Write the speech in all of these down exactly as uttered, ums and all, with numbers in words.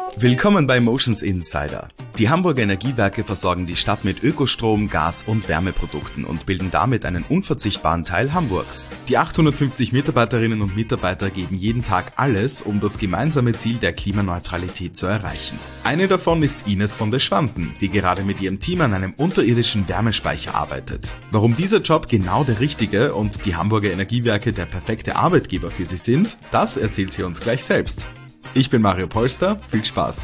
Willkommen bei Motions Insider. Die Hamburger Energiewerke versorgen die Stadt mit Ökostrom, Gas- und Wärmeprodukten und bilden damit einen unverzichtbaren Teil Hamburgs. Die achthundertfünfzig Mitarbeiterinnen und Mitarbeiter geben jeden Tag alles, um das gemeinsame Ziel der Klimaneutralität zu erreichen. Eine davon ist Ines von der Schwanten, die gerade mit ihrem Team an einem unterirdischen Wärmespeicher arbeitet. Warum dieser Job genau der richtige und die Hamburger Energiewerke der perfekte Arbeitgeber für sie sind, das erzählt sie uns gleich selbst. Ich bin Mario Polster, viel Spaß.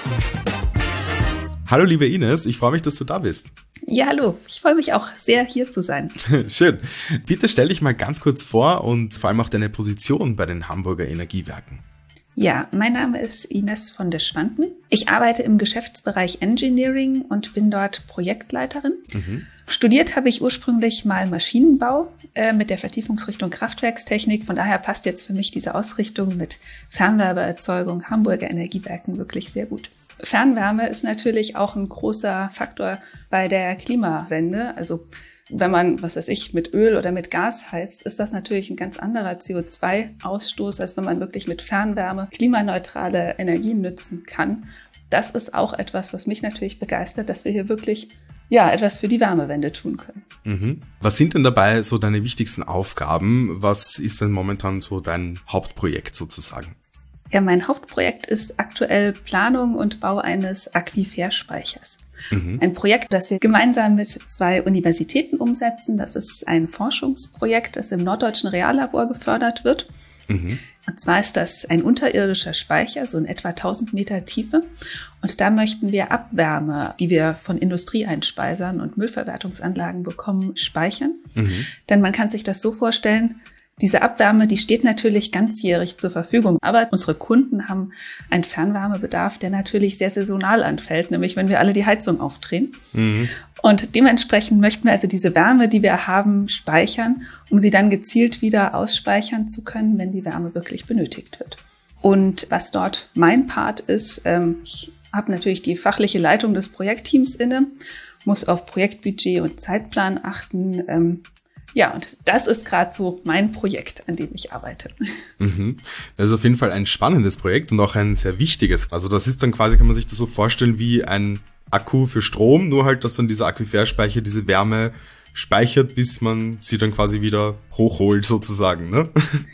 Hallo liebe Ines, ich freue mich, dass du da bist. Ja, hallo, ich freue mich auch sehr, hier zu sein. Schön. Bitte stell dich mal ganz kurz vor und vor allem auch deine Position bei den Hamburger Energiewerken. Ja, mein Name ist Ines von der Schwanten. Ich arbeite im Geschäftsbereich Engineering und bin dort Projektleiterin. Mhm. Studiert habe ich ursprünglich mal Maschinenbau äh, mit der Vertiefungsrichtung Kraftwerkstechnik. Von daher passt jetzt für mich diese Ausrichtung mit Fernwärmeerzeugung Hamburger Energiewerken wirklich sehr gut. Fernwärme ist natürlich auch ein großer Faktor bei der Klimawende. Also wenn man, was weiß ich, mit Öl oder mit Gas heizt, ist das natürlich ein ganz anderer C O zwei Ausstoß, als wenn man wirklich mit Fernwärme klimaneutrale Energien nutzen kann. Das ist auch etwas, was mich natürlich begeistert, dass wir hier wirklich ja etwas für die Wärmewende tun können. Mhm. Was sind denn dabei so deine wichtigsten Aufgaben? Was ist denn momentan so dein Hauptprojekt sozusagen? Ja, mein Hauptprojekt ist aktuell Planung und Bau eines Aquiferspeichers. Mhm. Ein Projekt, das wir gemeinsam mit zwei Universitäten umsetzen. Das ist ein Forschungsprojekt, das im Norddeutschen Reallabor gefördert wird. Mhm. Und zwar ist das ein unterirdischer Speicher, so in etwa tausend Meter Tiefe. Und da möchten wir Abwärme, die wir von Industrieeinspeisern und Müllverwertungsanlagen bekommen, speichern. Mhm. Denn man kann sich das so vorstellen, diese Abwärme, die steht natürlich ganzjährig zur Verfügung. Aber unsere Kunden haben einen Fernwärmebedarf, der natürlich sehr saisonal anfällt, nämlich wenn wir alle die Heizung aufdrehen. Mhm. Und dementsprechend möchten wir also diese Wärme, die wir haben, speichern, um sie dann gezielt wieder ausspeichern zu können, wenn die Wärme wirklich benötigt wird. Und was dort mein Part ist, ähm, ich habe natürlich die fachliche Leitung des Projektteams inne, muss auf Projektbudget und Zeitplan achten. Ähm, Ja, und das ist gerade so mein Projekt, an dem ich arbeite. Mhm. Das ist auf jeden Fall ein spannendes Projekt und auch ein sehr wichtiges. Also das ist dann quasi, kann man sich das so vorstellen, wie ein Akku für Strom, nur halt, dass dann dieser Aquiferspeicher diese Wärme speichert, bis man sie dann quasi wieder hochholt sozusagen, ne?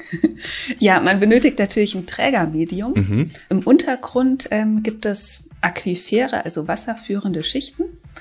Ja, man benötigt natürlich ein Trägermedium. Mhm. Im Untergrund ähm, gibt es Aquifere, also wasserführende Schichten.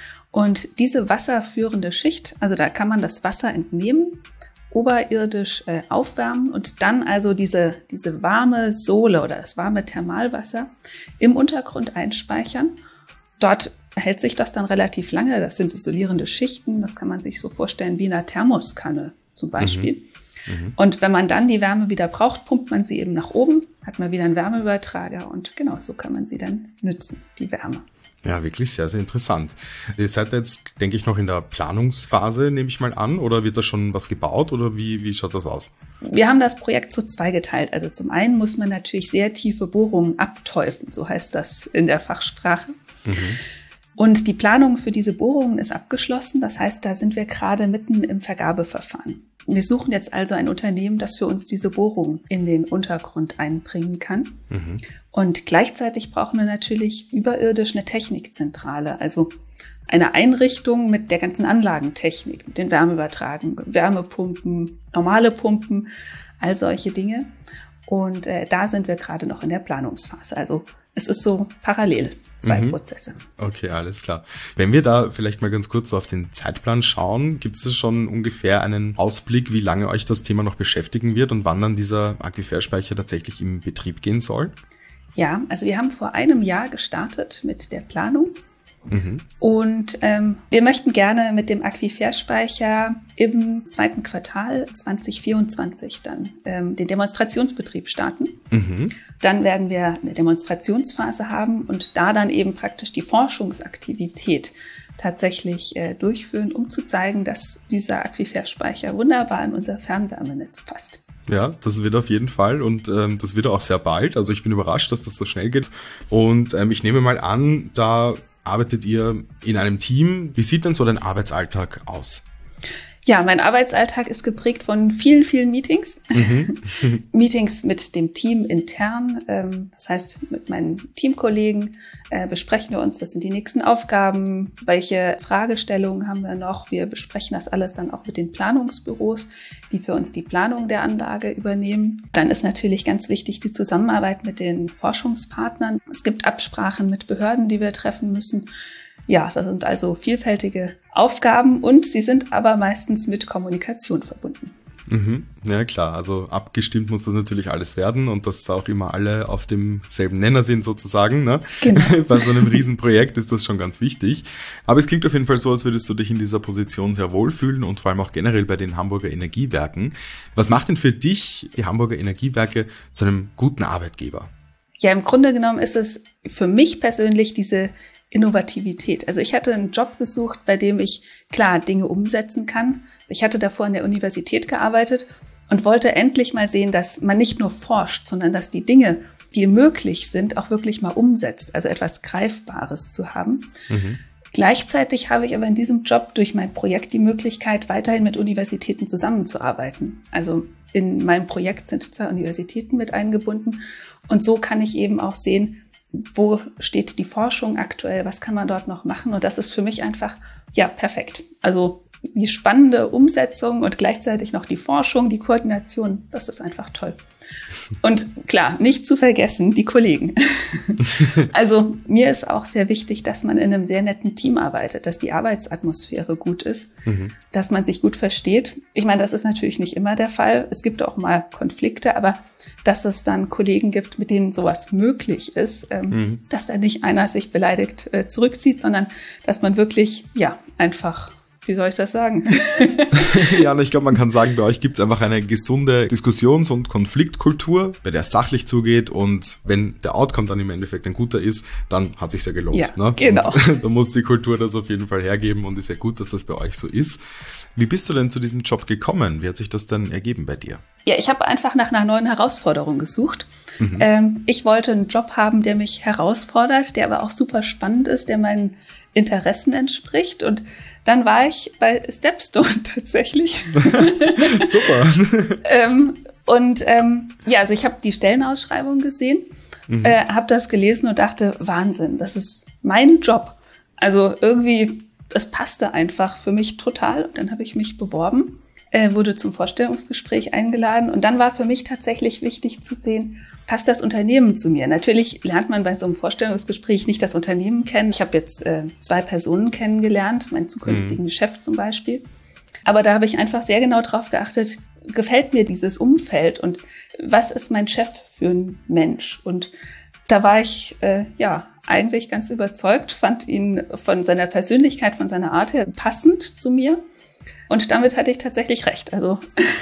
Und diese wasserführende Schicht, also da kann man das Wasser entnehmen, oberirdisch äh, aufwärmen und dann also diese, diese warme Sohle oder das warme Thermalwasser im Untergrund einspeichern. Dort hält sich das dann relativ lange. Das sind isolierende Schichten. Das kann man sich so vorstellen wie in einer Thermoskanne zum Beispiel. Mhm. Mhm. Und wenn man dann die Wärme wieder braucht, pumpt man sie eben nach oben, hat man wieder einen Wärmeübertrager und genau so kann man sie dann nützen, die Wärme. Ja, wirklich sehr, sehr interessant. Ihr seid jetzt, denke ich, noch in der Planungsphase, nehme ich mal an, oder wird da schon was gebaut oder wie, wie schaut das aus? Wir haben das Projekt so zweigeteilt. Also zum einen muss man natürlich sehr tiefe Bohrungen abteufen, so heißt das in der Fachsprache. Mhm. Und die Planung für diese Bohrungen ist abgeschlossen. Das heißt, da sind wir gerade mitten im Vergabeverfahren. Wir suchen jetzt also ein Unternehmen, das für uns diese Bohrungen in den Untergrund einbringen kann. Mhm. Und gleichzeitig brauchen wir natürlich überirdisch eine Technikzentrale, also eine Einrichtung mit der ganzen Anlagentechnik, mit den Wärmeübertragen, Wärmepumpen, normale Pumpen, all solche Dinge. Und äh, da sind wir gerade noch in der Planungsphase. Also es ist so parallel. Zwei mhm. Prozesse. Okay, alles klar. Wenn wir da vielleicht mal ganz kurz so auf den Zeitplan schauen, gibt es schon ungefähr einen Ausblick, wie lange euch das Thema noch beschäftigen wird und wann dann dieser Aquiferspeicher tatsächlich in Betrieb gehen soll? Ja, also wir haben vor einem Jahr gestartet mit der Planung. Mhm. Und ähm, wir möchten gerne mit dem Aquiferspeicher im zweiten Quartal zwanzig vierundzwanzig dann ähm, den Demonstrationsbetrieb starten. Mhm. Dann werden wir eine Demonstrationsphase haben und da dann eben praktisch die Forschungsaktivität tatsächlich äh, durchführen, um zu zeigen, dass dieser Aquiferspeicher wunderbar in unser Fernwärmenetz passt. Ja, das wird auf jeden Fall und ähm, das wird auch sehr bald. Also ich bin überrascht, dass das so schnell geht. Und ähm, ich nehme mal an, da arbeitet ihr in einem Team. Wie sieht denn so dein Arbeitsalltag aus? Ja, mein Arbeitsalltag ist geprägt von vielen, vielen Meetings. Mhm. Meetings mit dem Team intern. Ähm, das heißt, mit meinen Teamkollegen äh, besprechen wir uns, was sind die nächsten Aufgaben, welche Fragestellungen haben wir noch. Wir besprechen das alles dann auch mit den Planungsbüros, die für uns die Planung der Anlage übernehmen. Dann ist natürlich ganz wichtig die Zusammenarbeit mit den Forschungspartnern. Es gibt Absprachen mit Behörden, die wir treffen müssen. Ja, das sind also vielfältige Aufgaben und sie sind aber meistens mit Kommunikation verbunden. Mhm. Ja, klar. Also abgestimmt muss das natürlich alles werden und dass auch immer alle auf demselben Nenner sind sozusagen. Ne? Genau. Bei so einem Riesenprojekt ist das schon ganz wichtig. Aber es klingt auf jeden Fall so, als würdest du dich in dieser Position sehr wohlfühlen und vor allem auch generell bei den Hamburger Energiewerken. Was macht denn für dich die Hamburger Energiewerke zu einem guten Arbeitgeber? Ja, im Grunde genommen ist es für mich persönlich diese Innovativität. Also ich hatte einen Job gesucht, bei dem ich klar Dinge umsetzen kann. Ich hatte davor an der Universität gearbeitet und wollte endlich mal sehen, dass man nicht nur forscht, sondern dass die Dinge, die möglich sind, auch wirklich mal umsetzt. Also etwas Greifbares zu haben. Mhm. Gleichzeitig habe ich aber in diesem Job durch mein Projekt die Möglichkeit, weiterhin mit Universitäten zusammenzuarbeiten. Also in meinem Projekt sind zwei Universitäten mit eingebunden und so kann ich eben auch sehen, wo steht die Forschung aktuell, was kann man dort noch machen? Und das ist für mich einfach, ja, perfekt. Also die spannende Umsetzung und gleichzeitig noch die Forschung, die Koordination, das ist einfach toll. Und klar, nicht zu vergessen, die Kollegen. Also mir ist auch sehr wichtig, dass man in einem sehr netten Team arbeitet, dass die Arbeitsatmosphäre gut ist, mhm. dass man sich gut versteht. Ich meine, das ist natürlich nicht immer der Fall. Es gibt auch mal Konflikte, aber dass es dann Kollegen gibt, mit denen sowas möglich ist, ähm, mhm. dass da nicht einer sich beleidigt äh, zurückzieht, sondern dass man wirklich, ja, einfach, wie soll ich das sagen? Ja, und ich glaube, man kann sagen, bei euch gibt es einfach eine gesunde Diskussions- und Konfliktkultur, bei der es sachlich zugeht und wenn der Outcome dann im Endeffekt ein guter ist, dann hat es sich ja gelohnt. Ja, ne? Genau. Und da muss die Kultur das auf jeden Fall hergeben und ist ja gut, dass das bei euch so ist. Wie bist du denn zu diesem Job gekommen? Wie hat sich das dann ergeben bei dir? Ja, ich habe einfach nach einer neuen Herausforderung gesucht. Mhm. Ähm, ich wollte einen Job haben, der mich herausfordert, der aber auch super spannend ist, der meinen Interessen entspricht. Und dann war ich bei Stepstone tatsächlich. Super. ähm, und ähm, ja, also ich habe die Stellenausschreibung gesehen, mhm. äh, habe das gelesen und dachte, Wahnsinn, das ist mein Job. Also irgendwie, das passte einfach für mich total. Und dann habe ich mich beworben, äh, wurde zum Vorstellungsgespräch eingeladen. Und dann war für mich tatsächlich wichtig zu sehen, passt das Unternehmen zu mir? Natürlich lernt man bei so einem Vorstellungsgespräch nicht das Unternehmen kennen. Ich habe jetzt äh, zwei Personen kennengelernt, meinen zukünftigen mhm. Chef zum Beispiel. Aber da habe ich einfach sehr genau drauf geachtet, gefällt mir dieses Umfeld und was ist mein Chef für ein Mensch? Und da war ich äh, ja eigentlich ganz überzeugt, fand ihn von seiner Persönlichkeit, von seiner Art her passend zu mir. Und damit hatte ich tatsächlich recht. Also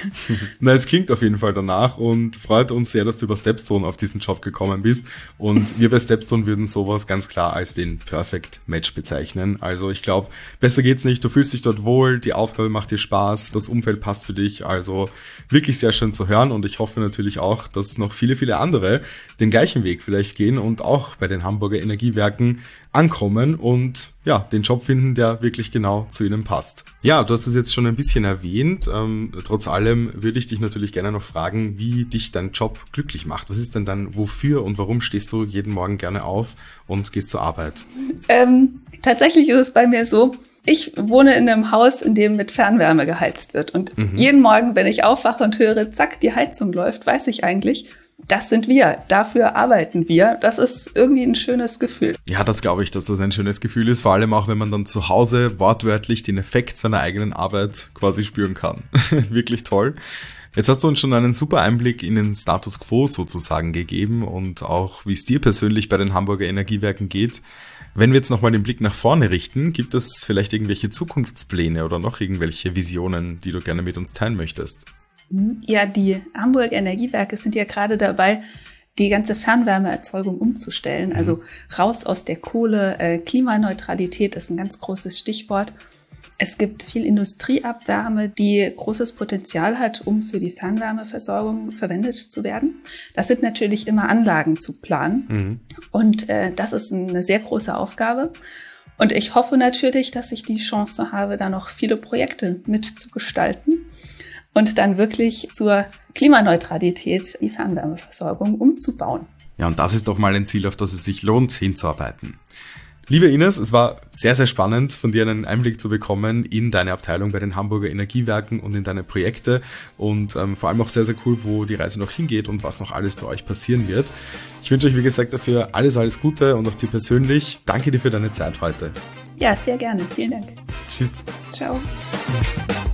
Na, es klingt auf jeden Fall danach und freut uns sehr, dass du über Stepstone auf diesen Job gekommen bist. Und wir bei Stepstone würden sowas ganz klar als den Perfect Match bezeichnen. Also ich glaube, besser geht's nicht. Du fühlst dich dort wohl, die Aufgabe macht dir Spaß, das Umfeld passt für dich. Also wirklich sehr schön zu hören und ich hoffe natürlich auch, dass noch viele, viele andere den gleichen Weg vielleicht gehen und auch bei den Hamburger Energiewerken ankommen und ja, den Job finden, der wirklich genau zu ihnen passt. Ja, du hast es jetzt schon ein bisschen erwähnt. Ähm, trotz allem würde ich dich natürlich gerne noch fragen, wie dich dein Job glücklich macht. Was ist denn dann, wofür und warum stehst du jeden Morgen gerne auf und gehst zur Arbeit? Ähm, tatsächlich ist es bei mir so, ich wohne in einem Haus, in dem mit Fernwärme geheizt wird. Und mhm. jeden Morgen, wenn ich aufwache und höre, zack, die Heizung läuft, weiß ich eigentlich, das sind wir, dafür arbeiten wir. Das ist irgendwie ein schönes Gefühl. Ja, das glaube ich, dass das ein schönes Gefühl ist, vor allem auch, wenn man dann zu Hause wortwörtlich den Effekt seiner eigenen Arbeit quasi spüren kann. Wirklich toll. Jetzt hast du uns schon einen super Einblick in den Status Quo sozusagen gegeben und auch, wie es dir persönlich bei den Hamburger Energiewerken geht. Wenn wir jetzt nochmal den Blick nach vorne richten, gibt es vielleicht irgendwelche Zukunftspläne oder noch irgendwelche Visionen, die du gerne mit uns teilen möchtest? Ja, die Hamburger Energiewerke sind ja gerade dabei, die ganze Fernwärmeerzeugung umzustellen. Also raus aus der Kohle. Äh, Klimaneutralität ist ein ganz großes Stichwort. Es gibt viel Industrieabwärme, die großes Potenzial hat, um für die Fernwärmeversorgung verwendet zu werden. Das sind natürlich immer Anlagen zu planen. Mhm. Und äh, das ist eine sehr große Aufgabe. Und ich hoffe natürlich, dass ich die Chance habe, da noch viele Projekte mitzugestalten und dann wirklich zur Klimaneutralität die Fernwärmeversorgung umzubauen. Ja, und das ist doch mal ein Ziel, auf das es sich lohnt, hinzuarbeiten. Liebe Ines, es war sehr, sehr spannend, von dir einen Einblick zu bekommen in deine Abteilung bei den Hamburger Energiewerken und in deine Projekte und ähm, vor allem auch sehr, sehr cool, wo die Reise noch hingeht und was noch alles bei euch passieren wird. Ich wünsche euch, wie gesagt, dafür alles, alles Gute und auch dir persönlich. Danke dir für deine Zeit heute. Ja, sehr gerne. Vielen Dank. Tschüss. Ciao.